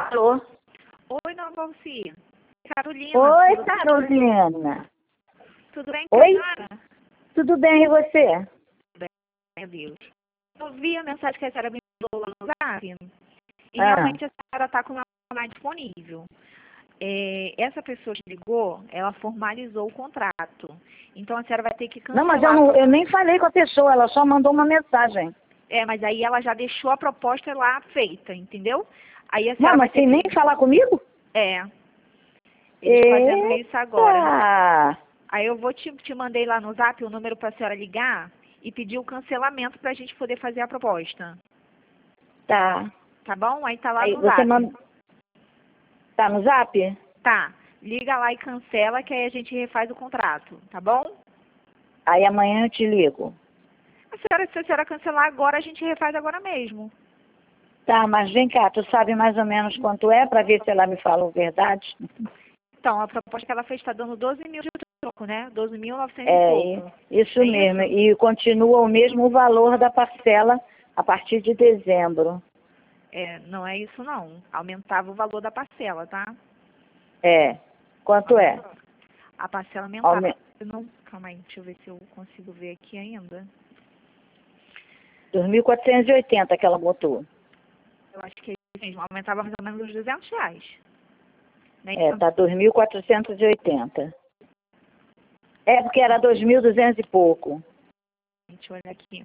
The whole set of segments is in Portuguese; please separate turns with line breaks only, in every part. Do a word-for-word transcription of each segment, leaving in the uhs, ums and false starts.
Alô?
Oi, Dona Valci. Carolina.
Oi,
tudo
Carolina.
Tudo bem,
Oi?
cara?
Tudo bem, e você?
Bem, meu Deus. Eu vi a mensagem que a senhora me mandou lá no Zap e
Ah,
realmente a senhora está com o mais disponível. É, essa pessoa que ligou, ela formalizou o contrato. Então a senhora vai ter que
não,
cancelar.
mas eu, não, eu nem falei com a pessoa, ela só mandou uma mensagem.
É, mas aí ela já deixou a proposta lá feita, entendeu? Aí a
Não,
senhora vai
mas
ter
sem nem
que...
falar comigo?
É, eles fazendo isso agora.
Eita!
Aí eu vou te, te mandei lá no Zap o número para a senhora ligar e pedir o cancelamento para a gente poder fazer a proposta.
Tá.
Tá bom? Aí tá lá
Aí
no
você
Zap.
manda... Tá no zap?
Tá. Liga lá e cancela que aí a gente refaz o contrato, tá bom?
Aí amanhã eu te ligo.
A senhora, se a senhora cancelar agora, a gente refaz agora mesmo.
Tá, mas vem cá, tu sabe mais ou menos quanto é, pra ver se ela me fala a verdade?
Então, a proposta que ela fez está dando doze mil de troco, né? doze mil e novecentos e
É,
pouco.
isso
É
mesmo.
isso?
E continua o mesmo valor da parcela a partir de dezembro.
É, não é isso não. Aumentava o valor da parcela, tá?
É. Quanto é?
A parcela aumentava.
Aume...
Eu não, calma aí, deixa eu ver se eu consigo ver aqui ainda.
dois mil quatrocentos e oitenta que ela botou.
Eu acho que mesmo, aumentava mais ou menos uns duzentos reais. Né?
É, tá dois mil quatrocentos e oitenta. É, porque era dois mil e duzentos e pouco.
Deixa eu olhar aqui.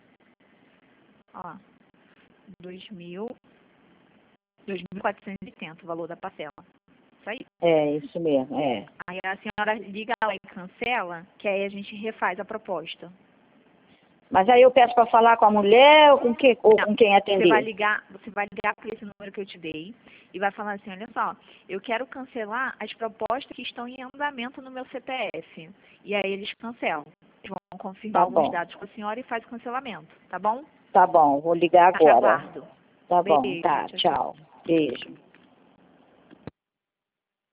Ó, dois mil, dois mil quatrocentos e oitenta o valor da parcela. Isso aí.
É, isso mesmo, é.
Aí a senhora liga lá e cancela, que aí a gente refaz a proposta.
Mas aí eu peço para falar com a mulher ou com, que, ou
Não,
com quem
você vai
atender?
ligar, você vai ligar para esse número que eu te dei e vai falar assim, olha só, eu quero cancelar as propostas que estão em andamento no meu C P F. E aí eles cancelam. Eles vão confirmar
Tá
alguns
bom,
dados com a senhora e faz o cancelamento, tá bom?
tá bom, vou ligar
Te
agora.
aguardo.
Tá bom,
Beijo,
tá,
tchau, tchau.
tchau. Beijo.